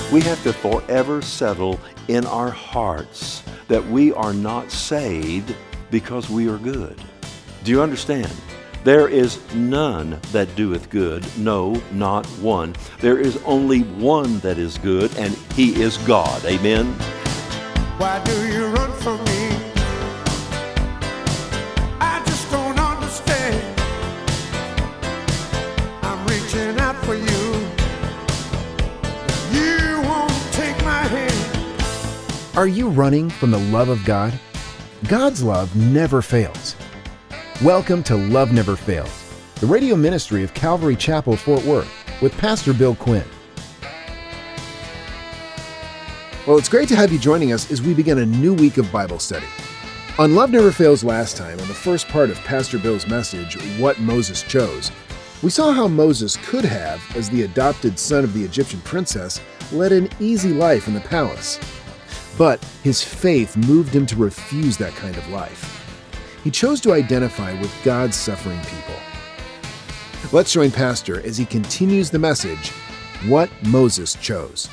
We have to forever settle in our hearts that we are not saved because we are good. Do you understand? There is none that doeth good, no, not one. There is only one that is good, and He is God. Amen? Why do you run from me? I just don't understand. I'm reaching out for you. You won't take my hand. Are you running from the love of God? God's love never fails. Welcome to Love Never Fails, the radio ministry of Calvary Chapel, Fort Worth, with Pastor Bill Quinn. Well, it's great to have you joining us as we begin a new week of Bible study. On Love Never Fails last time, in the first part of Pastor Bill's message, What Moses Chose, we saw how Moses could have, as the adopted son of the Egyptian princess, led an easy life in the palace. But his faith moved him to refuse that kind of life. He chose to identify with God's suffering people. Let's join Pastor as he continues the message, What Moses Chose.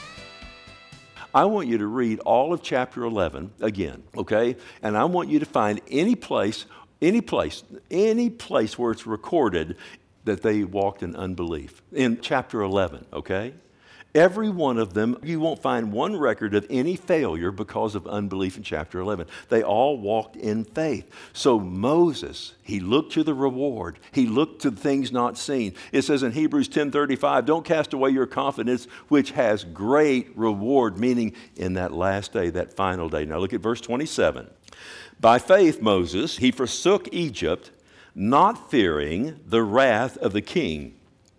I want you to read all of chapter 11 again, okay? And I want you to find any place where it's recorded that they walked in unbelief. In chapter 11, okay? Every one of them, you won't find one record of any failure because of unbelief in chapter 11. They all walked in faith. So Moses, he looked to the reward. He looked to things not seen. It says in Hebrews 10:35, don't cast away your confidence, which has great reward, meaning in that last day, that final day. Now look at verse 27. By faith, Moses, he forsook Egypt, not fearing the wrath of the king.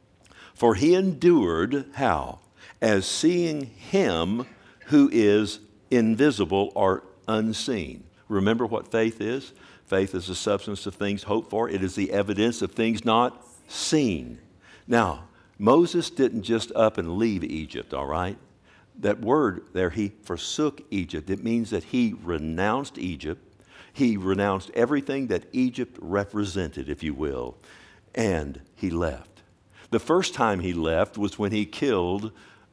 For he endured, how? As seeing Him who is invisible or unseen. Remember what faith is? Faith is the substance of things hoped for. It is the evidence of things not seen. Now, Moses didn't just up and leave Egypt, all right? That word there, he forsook Egypt. It means that he renounced Egypt. He renounced everything that Egypt represented, if you will, and he left. The first time he left was when he killed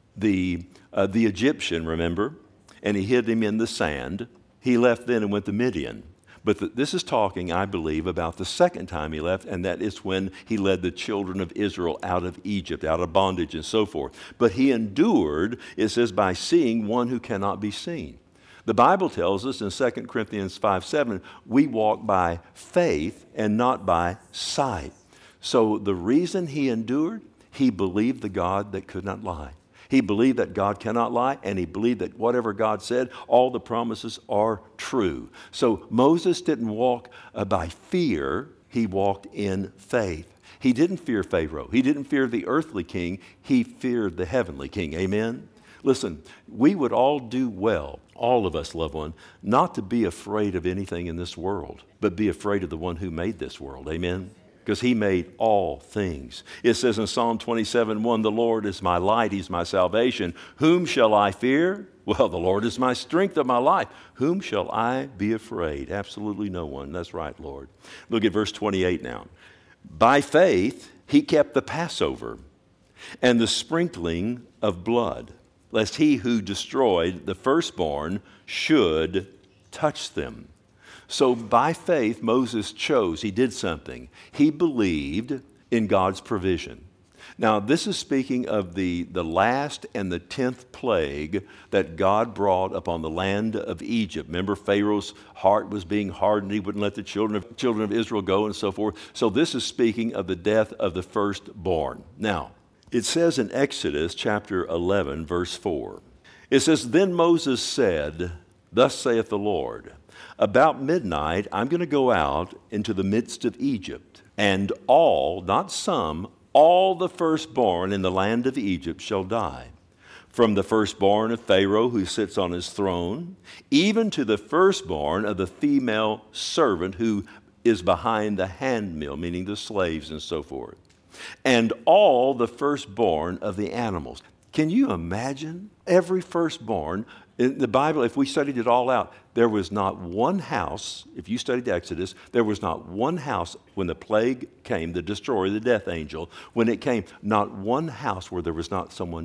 the Egyptian, remember? And he hid him in the sand. He left then and went to Midian. But this is talking, I believe, about the second time he left, and that is when he led the children of Israel out of Egypt, out of bondage and so forth. But he endured, it says, by seeing one who cannot be seen. The Bible tells us in 2 Corinthians 5:7, we walk by faith and not by sight. So the reason he endured, he believed the God that could not lie. He believed that God cannot lie, and he believed that whatever God said, all the promises are true. So Moses didn't walk by fear, he walked in faith. He didn't fear Pharaoh. He didn't fear the earthly king. He feared the heavenly king. Amen? Listen, we would all do well, all of us, loved one, not to be afraid of anything in this world, but be afraid of the one who made this world. Amen? Because he made all things. It says in Psalm 27:1, the Lord is my light, he's my salvation. Whom shall I fear? Well, the Lord is my strength of my life. Whom shall I be afraid? Absolutely no one. That's right, Lord. Look at verse 28 now. By faith, he kept the Passover and the sprinkling of blood, lest he who destroyed the firstborn should touch them. So by faith, Moses chose, he did something. He believed in God's provision. Now, this is speaking of the last and the 10th plague that God brought upon the land of Egypt. Remember, Pharaoh's heart was being hardened. He wouldn't let the children of Israel go and so forth. So this is speaking of the death of the firstborn. Now, it says in Exodus chapter 11, verse 4, it says, Then Moses said, Thus saith the Lord, about midnight, I'm going to go out into the midst of Egypt, and all, not some, all the firstborn in the land of Egypt shall die. From the firstborn of Pharaoh who sits on his throne, even to the firstborn of the female servant who is behind the handmill, meaning the slaves and so forth, and all the firstborn of the animals. Can you imagine? Every firstborn, in the Bible, if we studied it all out, there was not one house, if you studied Exodus, there was not one house when the plague came, the destroyer, the death angel, when it came, not one house where there was not someone dead.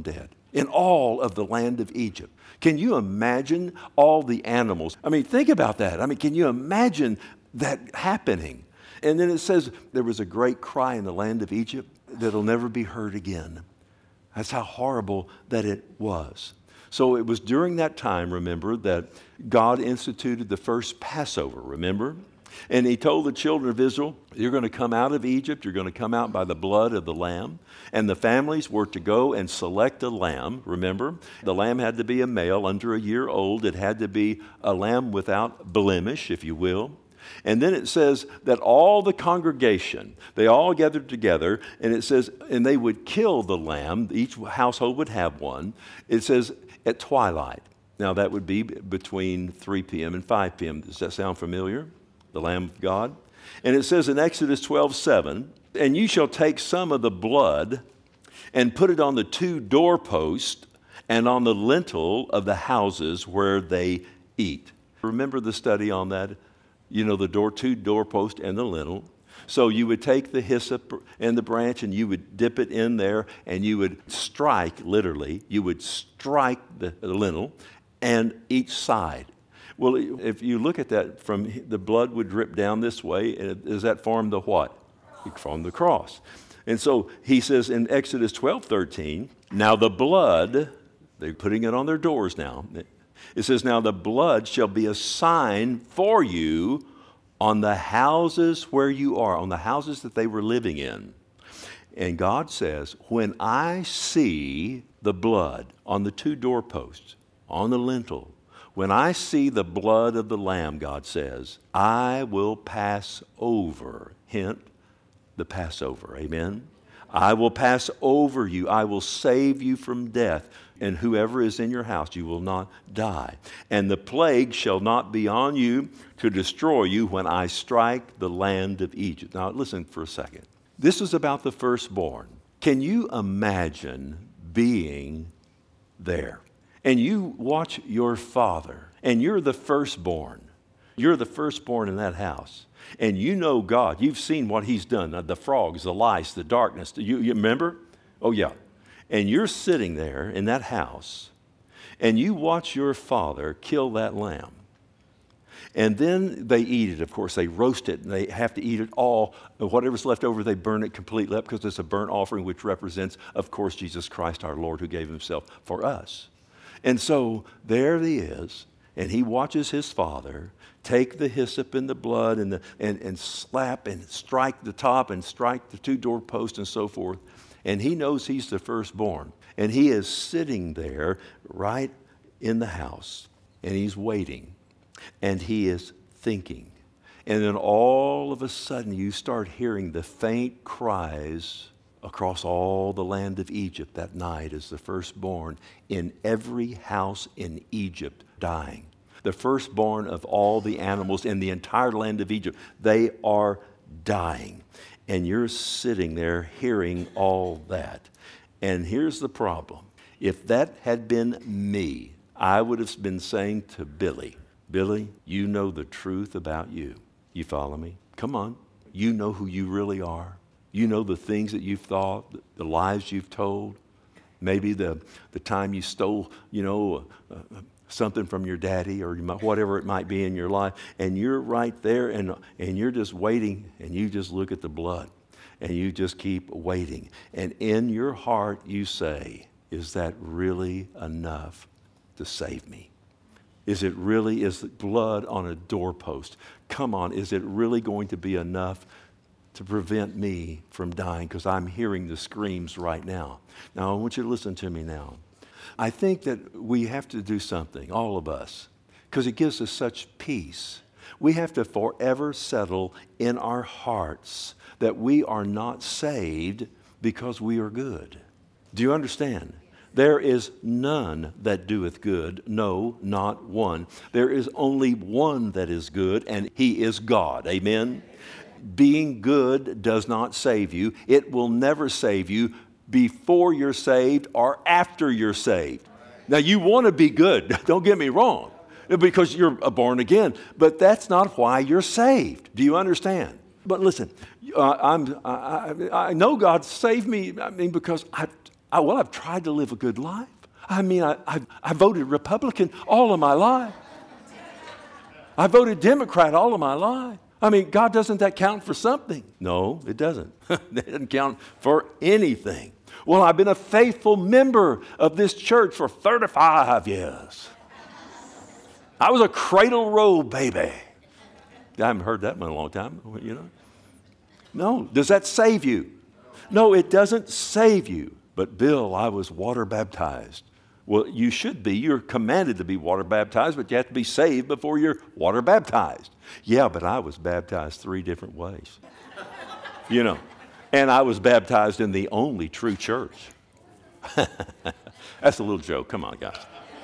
in all of the land of Egypt. Can you imagine all the animals? I mean, think about that. I mean, can you imagine that happening? And then it says there was a great cry in the land of Egypt that'll never be heard again. That's how horrible that it was. So it was during that time, remember, that God instituted the first Passover, remember? And he told the children of Israel, you're going to come out of Egypt, you're going to come out by the blood of the lamb. And the families were to go and select a lamb, remember? The lamb had to be a male under a year old. It had to be a lamb without blemish, if you will. And then it says that all the congregation, they all gathered together, and it says, and they would kill the lamb. Each household would have one. It says at twilight. Now that would be between 3 p.m. and 5 p.m. Does that sound familiar? The Lamb of God. And it says in Exodus 12:7, and you shall take some of the blood and put it on the 2 doorposts and on the lintel of the houses where they eat. Remember the study on that? You know, the 2 doorposts and the lintel. So you would take the hyssop and the branch and you would dip it in there and you would strike, literally, you would strike the lintel and each side. Well, if you look at that, from the blood would drip down this way. And does that form the what? It formed the cross. And so he says in Exodus 12:13, now the blood, they're putting it on their doors now. It says, now the blood shall be a sign for you on the houses where you are, on the houses that they were living in. And God says, when I see the blood on the 2 doorposts, on the lintel, when I see the blood of the Lamb, God says, I will pass over. Hint, the Passover. Amen? I will pass over you. I will save you from death. And whoever is in your house, you will not die. And the plague shall not be on you to destroy you when I strike the land of Egypt. Now, listen for a second. This is about the firstborn. Can you imagine being there? And you watch your father, and you're the firstborn. You're the firstborn in that house. And you know God. You've seen what he's done. The frogs, the lice, the darkness. You remember? Oh, yeah. And you're sitting there in that house, and you watch your father kill that lamb. And then they eat it, of course. They roast it, and they have to eat it all. Whatever's left over, they burn it completely up because it's a burnt offering, which represents, of course, Jesus Christ, our Lord, who gave himself for us. And so there he is, and he watches his father take the hyssop and the blood and slap and strike the top and strike the 2 doorposts and so forth. And he knows he's the firstborn. And he is sitting there right in the house, and he's waiting, and he is thinking. And then all of a sudden you start hearing the faint cries across all the land of Egypt that night as the firstborn in every house in Egypt dying. The firstborn of all the animals in the entire land of Egypt, they are dying. And you're sitting there hearing all that. And here's the problem. If that had been me, I would have been saying to Billy, Billy, you know the truth about you. You follow me? Come on. You know who you really are. You know the things that you've thought, the lies you've told. Maybe the time you stole, something from your daddy or whatever it might be in your life. And you're right there and you're just waiting, and you just look at the blood and you just keep waiting. And in your heart you say, is that really enough to save me? Is the blood on a doorpost? Come on, is it really going to be enough to prevent me from dying? Because I'm hearing the screams right now. Now, I want you to listen to me now. I think that we have to do something, all of us, because it gives us such peace. We have to forever settle in our hearts that we are not saved because we are good. Do you understand? There is none that doeth good, no, not one. There is only one that is good, and he is God. Amen? Being good does not save you. It will never save you before you're saved or after you're saved. Now, you want to be good. Don't get me wrong, because you're born again. But that's not why you're saved. Do you understand? But listen, I know God saved me. I mean, because I've tried to live a good life. I mean, I voted Republican all of my life. I voted Democrat all of my life. I mean, God, doesn't that count for something? No, it doesn't. It doesn't count for anything. Well, I've been a faithful member of this church for 35 years. I was a cradle roll baby. I haven't heard that in a long time, you know. No, does that save you? No, it doesn't save you. But Bill, I was water baptized. Well, you should be. You're commanded to be water baptized, but you have to be saved before you're water baptized. Yeah, but I was baptized 3 different ways. You know, and I was baptized in the only true church. That's a little joke. Come on, guys.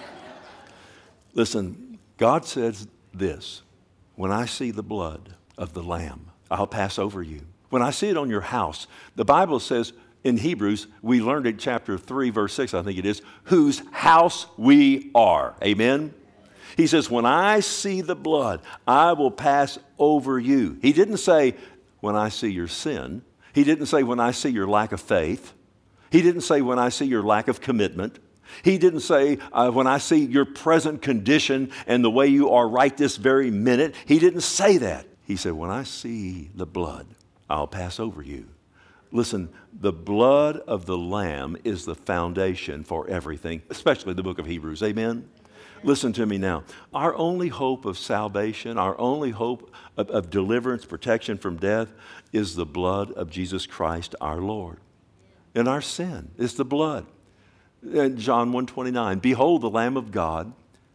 Listen, God says this, when I see the blood of the Lamb, I'll pass over you. When I see it on your house, the Bible says, in Hebrews, we learned in chapter 3, verse 6, I think it is, whose house we are. Amen? He says, when I see the blood, I will pass over you. He didn't say, when I see your sin. He didn't say, when I see your lack of faith. He didn't say, when I see your lack of commitment. He didn't say, when I see your present condition and the way you are right this very minute. He didn't say that. He said, when I see the blood, I'll pass over you. Listen, the blood of the Lamb is the foundation for everything, especially the book of Hebrews. Amen? Listen to me now. Our only hope of salvation, our only hope of deliverance, protection from death is the blood of Jesus Christ our Lord. And our sin is the blood. In John 1:29, behold the Lamb of God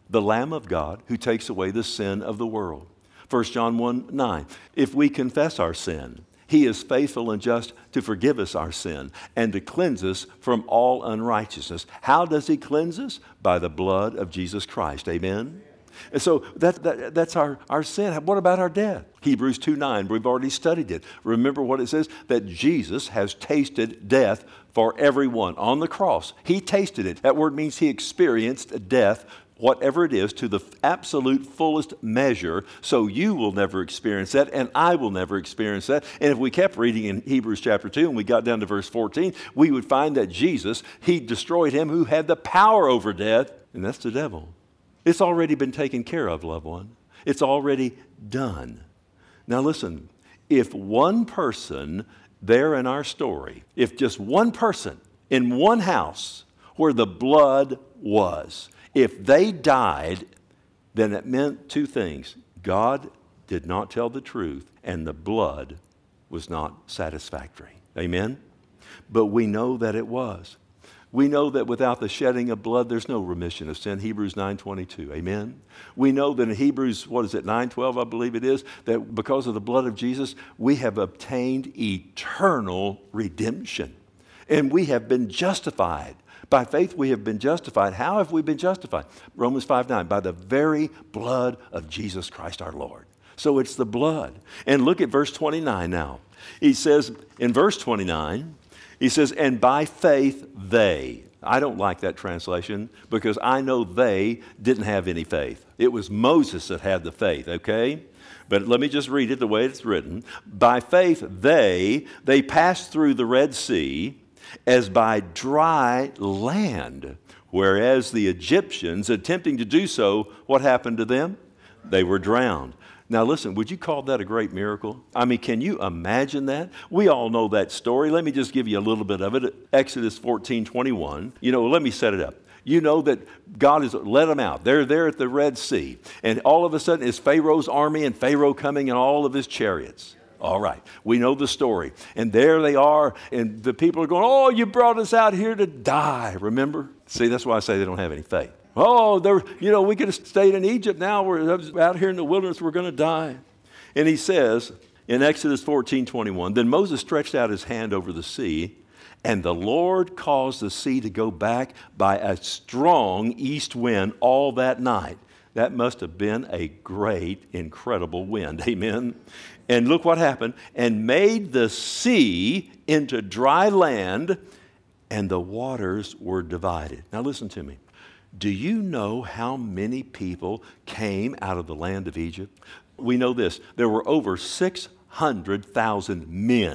who takes away the sin of the world. 1 John 1:9, if we confess our sin, He is faithful and just to forgive us our sin and to cleanse us from all unrighteousness. How does He cleanse us? By the blood of Jesus Christ. Amen? And so that's our sin. What about our death? Hebrews 2:9, we've already studied it. Remember what it says? That Jesus has tasted death for everyone. On the cross, He tasted it. That word means He experienced death, whatever it is, to the absolute fullest measure, so you will never experience that, and I will never experience that. And if we kept reading in Hebrews chapter 2, and we got down to verse 14, we would find that Jesus, He destroyed him who had the power over death, and that's the devil. It's already been taken care of, loved one. It's already done. Now listen, if one person there in our story, if just one person in one house where the blood was, if they died, then it meant 2 things. God did not tell the truth, and the blood was not satisfactory. Amen? But we know that it was. We know that without the shedding of blood, there's no remission of sin. Hebrews 9:22. Amen? We know that in Hebrews, 9:12, I believe it is, that because of the blood of Jesus, we have obtained eternal redemption. And we have been justified. By faith we have been justified. How have we been justified? Romans 5:9, by the very blood of Jesus Christ our Lord. So it's the blood. And look at verse 29 now. He says, in verse 29, he says, and by faith they. I don't like that translation because I know they didn't have any faith. It was Moses that had the faith, okay? But let me just read it the way it's written. By faith they passed through the Red Sea as by dry land, whereas the Egyptians, attempting to do so, what happened to them? They were drowned. Now listen, would you call that a great miracle? I mean, can you imagine that? We all know that story. Let me just give you a little bit of it. Exodus 14:21. Let me set it up. You know that God has let them out. They're there at the Red Sea. And all of a sudden it's Pharaoh's army and Pharaoh coming and all of his chariots. All right, we know the story. And there they are, and the people are going, oh, you brought us out here to die, remember? See, that's why I say they don't have any faith. Oh, we could have stayed in Egypt now. We're out here in the wilderness, we're going to die. And he says in Exodus 14:21, then Moses stretched out his hand over the sea, and the Lord caused the sea to go back by a strong east wind all that night. That must have been a great, incredible wind. Amen. And look what happened. And made the sea into dry land, and the waters were divided. Now listen to me. Do you know how many people came out of the land of Egypt? We know this. There were over 600,000 men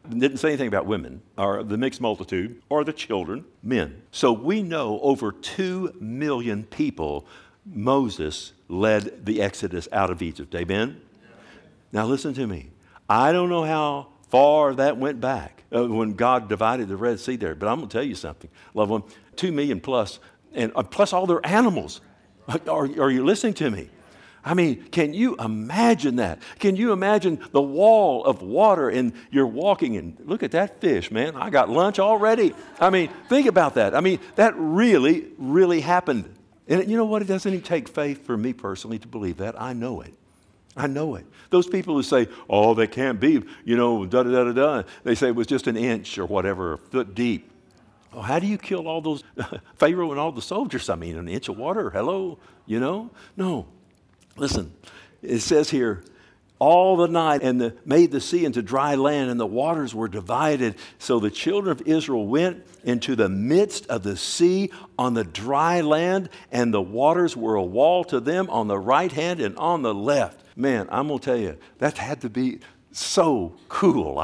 Didn't say anything about women, or the mixed multitude, or the children, men. So we know over 2 million people Moses led the Exodus out of Egypt. Amen? Now listen to me. I don't know how far that went back when God divided the Red Sea there, but I'm going to tell you something, loved one. 2 million plus, and plus all their animals. Are you listening to me? I mean, can you imagine that? Can you imagine the wall of water and you're walking and look at that fish, man. I got lunch already. I mean, think about that. I mean, that really, really happened. And you know what? It doesn't even take faith for me personally to believe that. I know it. I know it. Those people who say, oh, they can't be, da-da-da-da-da. They say it was just an inch or whatever, a foot deep. Oh, how do you kill all those, Pharaoh and all the soldiers? I mean, an inch of water, hello, No. Listen, it says here, all the night and made the sea into dry land, and the waters were divided. So the children of Israel went into the midst of the sea on the dry land, and the waters were a wall to them on the right hand and on the left. Man, I'm going to tell you, that had to be so cool.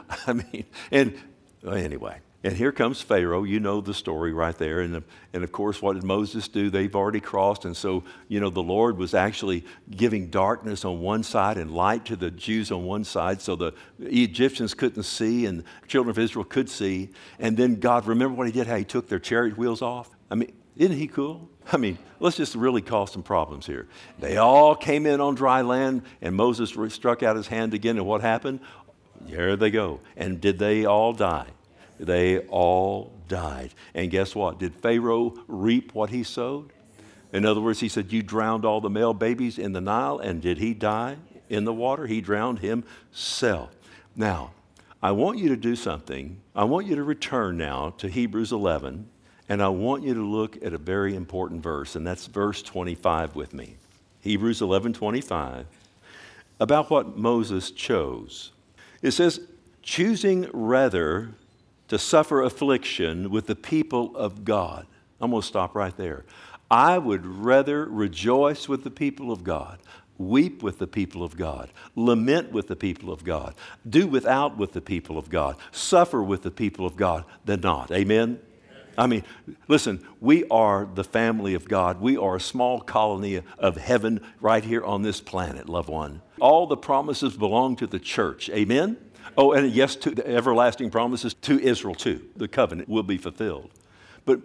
Anyway. And here comes Pharaoh. You know the story right there. And of course, what did Moses do? They've already crossed. And so, the Lord was actually giving darkness on one side and light to the Jews on one side. So the Egyptians couldn't see and the children of Israel could see. And then God, remember what he did? How he took their chariot wheels off? I mean, isn't he cool? I mean, let's just really cause some problems here. They all came in on dry land and Moses struck out his hand again. And what happened? Here they go. And did they all die? They all died. And guess what? Did Pharaoh reap what he sowed? In other words, he said, you drowned all the male babies in the Nile, and did he die in the water? He drowned himself. Now, I want you to do something. I want you to return now to Hebrews 11, and I want you to look at a very important verse, and that's verse 25 with me. Hebrews 11:25, about what Moses chose. It says, choosing rather to suffer affliction with the people of God. I'm going to stop right there. I would rather rejoice with the people of God, weep with the people of God, lament with the people of God, do without with the people of God, suffer with the people of God than not. Amen? I mean, listen, we are the family of God. We are a small colony of heaven right here on this planet, loved one. All the promises belong to the church. Amen? Oh, and yes, to the everlasting promises to Israel too. The covenant will be fulfilled. But,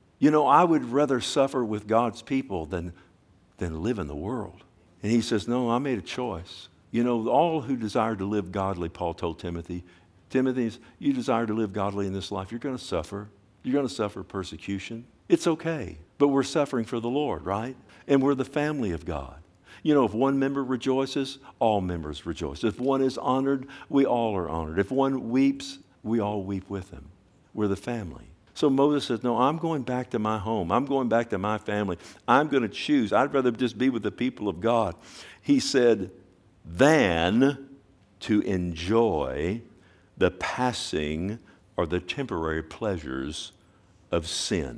I would rather suffer with God's people than live in the world. And he says, no, I made a choice. All who desire to live godly, Paul told Timothy, you desire to live godly in this life, you're going to suffer. You're going to suffer persecution. It's okay. But we're suffering for the Lord, right? And we're the family of God. If one member rejoices, all members rejoice. If one is honored, we all are honored. If one weeps, we all weep with him. We're the family. So Moses says, no, I'm going back to my home. I'm going back to my family. I'm going to choose. I'd rather just be with the people of God. He said, than to enjoy the passing or the temporary pleasures of sin.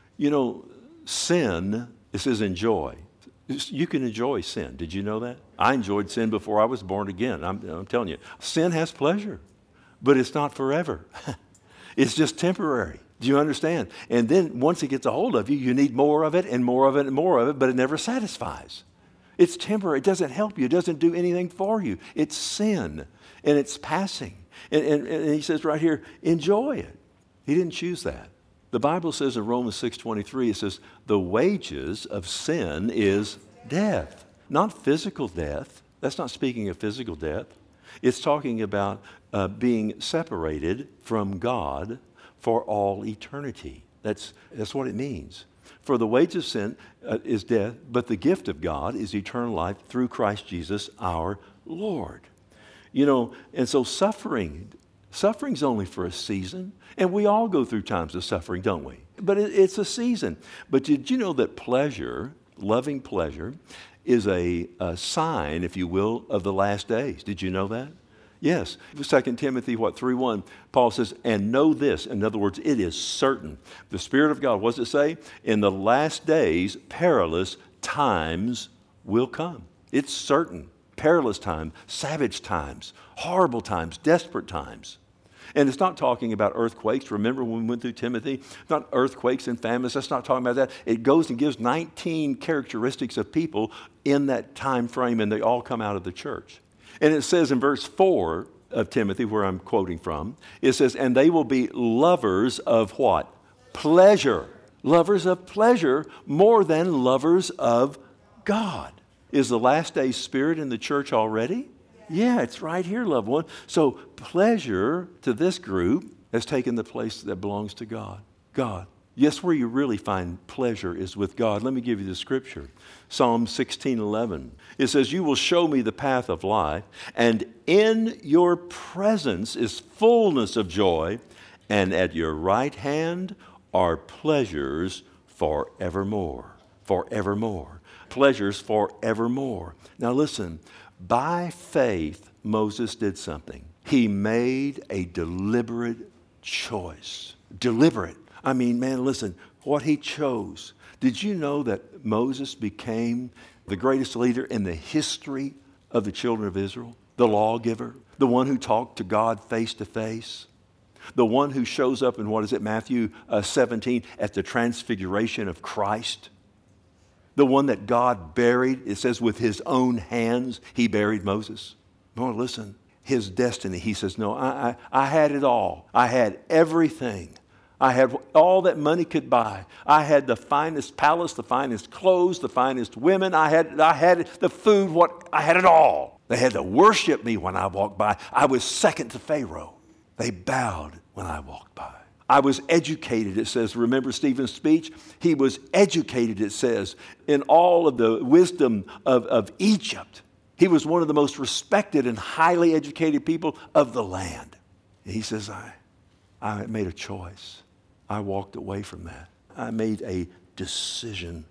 Sin, it says enjoy. You can enjoy sin. Did you know that? I enjoyed sin before I was born again. I'm telling you, sin has pleasure, but it's not forever. It's just temporary. Do you understand? And then once it gets a hold of you, you need more of it and more of it and more of it, but it never satisfies. It's temporary. It doesn't help you. It doesn't do anything for you. It's sin, and it's passing. And he says right here, enjoy it. He didn't choose that. The Bible says in Romans 6:23, it says, the wages of sin is death. Not physical death. That's not speaking of physical death. It's talking about being separated from God for all eternity. That's what it means. For the wages of sin is death, but the gift of God is eternal life through Christ Jesus our Lord. And so suffering's only for a season. And we all go through times of suffering, don't we? But it's a season. But did you know that pleasure, loving pleasure, is a sign, if you will, of the last days? Did you know that? Yes. 2 Timothy 3:1, Paul says, and know this. In other words, it is certain. The Spirit of God, what does it say? In the last days, perilous times will come. It's certain. Perilous times, savage times, horrible times, desperate times. And it's not talking about earthquakes. Remember when we went through Timothy? Not earthquakes and famines. That's not talking about that. It goes and gives 19 characteristics of people in that time frame, and they all come out of the church. And it says in verse 4 of Timothy, where I'm quoting from, it says, and they will be lovers of what? Pleasure. Lovers of pleasure more than lovers of God. Is the last day spirit in the church already? Yeah, it's right here, loved one. So pleasure to this group has taken the place that belongs to God. God. Yes, where you really find pleasure is with God. Let me give you the scripture. Psalm 16:11. It says, you will show me the path of life, and in your presence is fullness of joy, and at your right hand are pleasures forevermore. Forevermore. Pleasures forevermore. Now listen, by faith, Moses did something. He made a deliberate choice. Deliberate. I mean, man, listen, what he chose. Did you know that Moses became the greatest leader in the history of the children of Israel? The lawgiver, the one who talked to God face to face. The one who shows up in, Matthew 17, at the transfiguration of Christ. The one that God buried, it says with his own hands, he buried Moses. No, listen, his destiny, he says, no, I had it all. I had everything. I had all that money could buy. I had the finest palace, the finest clothes, the finest women. I had the food, I had it all. They had to worship me when I walked by. I was second to Pharaoh. They bowed when I walked by. I was educated, it says. Remember Stephen's speech? He was educated, it says, in all of the wisdom of Egypt. He was one of the most respected and highly educated people of the land. And he says, I made a choice. I walked away from that. I made a decision.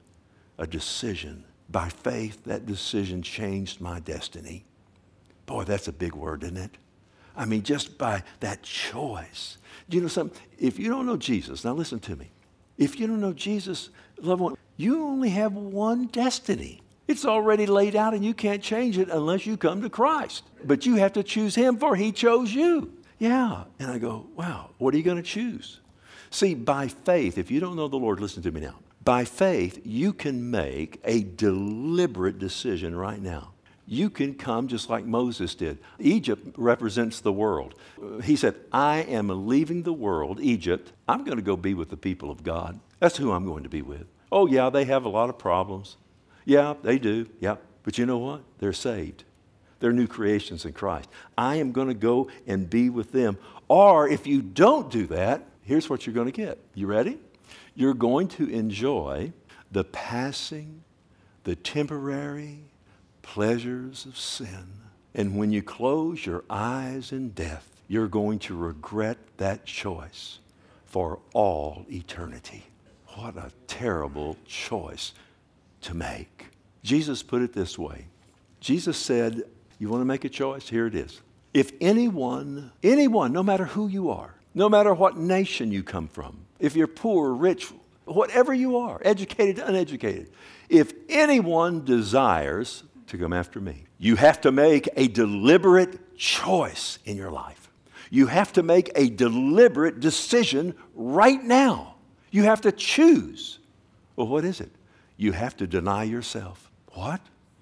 By faith, that decision changed my destiny. Boy, that's a big word, isn't it? I mean, just by that choice. Do you know something? If you don't know Jesus, now listen to me. If you don't know Jesus, loved one, you only have one destiny. It's already laid out and you can't change it unless you come to Christ. But you have to choose him, for he chose you. Yeah. And I go, wow, what are you going to choose? See, by faith, if you don't know the Lord, listen to me now. By faith, you can make a deliberate decision right now. You can come just like Moses did. Egypt represents the world. He said, I am leaving the world, Egypt. I'm going to go be with the people of God. That's who I'm going to be with. Oh, yeah, they have a lot of problems. Yeah, they do. Yeah. But you know what? They're saved. They're new creations in Christ. I am going to go and be with them. Or if you don't do that, here's what you're going to get. You ready? You're going to enjoy the passing, the temporary pleasures of sin. And when you close your eyes in death, you're going to regret that choice for all eternity. What a terrible choice to make. Jesus put it this way. Jesus said, you want to make a choice? Here it is. If anyone, no matter who you are, no matter what nation you come from, if you're poor, rich, whatever you are, educated, uneducated, if anyone desires to come after me, you have to make a deliberate choice in your life. You have to make a deliberate decision right now. You have to choose. Well, what is it? You have to deny yourself. What?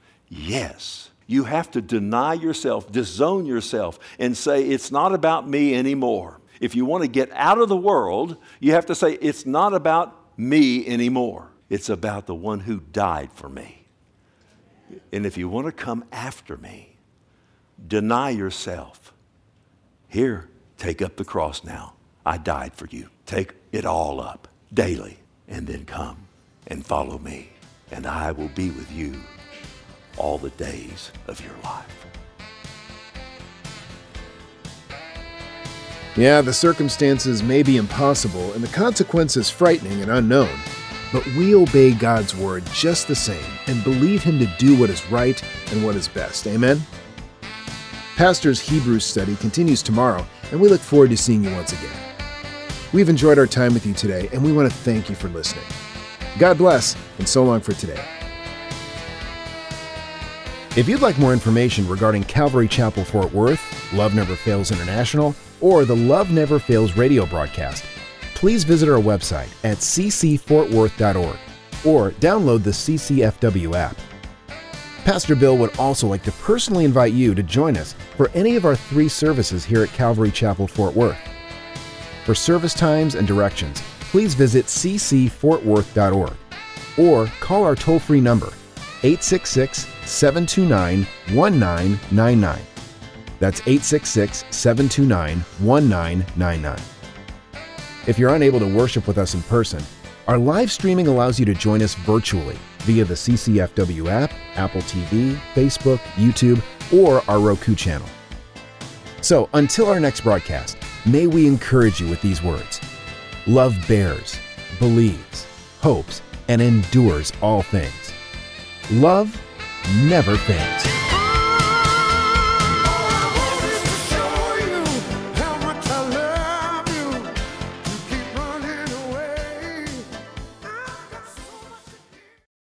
Yes. You have to deny yourself, disown yourself, and say, it's not about me anymore. If you want to get out of the world, you have to say, it's not about me anymore. It's about the one who died for me. And if you want to come after me, deny yourself. Here, take up the cross now. I died for you. Take it all up daily, and then come and follow me, and I will be with you all the days of your life. Yeah, the circumstances may be impossible and the consequences frightening and unknown, but we obey God's word just the same and believe him to do what is right and what is best. Amen? Pastor's Hebrews study continues tomorrow, and we look forward to seeing you once again. We've enjoyed our time with you today, and we want to thank you for listening. God bless, and so long for today. If you'd like more information regarding Calvary Chapel Fort Worth, Love Never Fails International, or the Love Never Fails radio broadcast, please visit our website at ccfortworth.org or download the CCFW app. Pastor Bill would also like to personally invite you to join us for any of our 3 services here at Calvary Chapel, Fort Worth. For service times and directions, please visit ccfortworth.org or call our toll-free number, 866-729-1999. That's 866-729-1999. If you're unable to worship with us in person, our live streaming allows you to join us virtually via the CCFW app, Apple TV, Facebook, YouTube, or our Roku channel. So until our next broadcast, may we encourage you with these words: love bears, believes, hopes, and endures all things. Love never fails.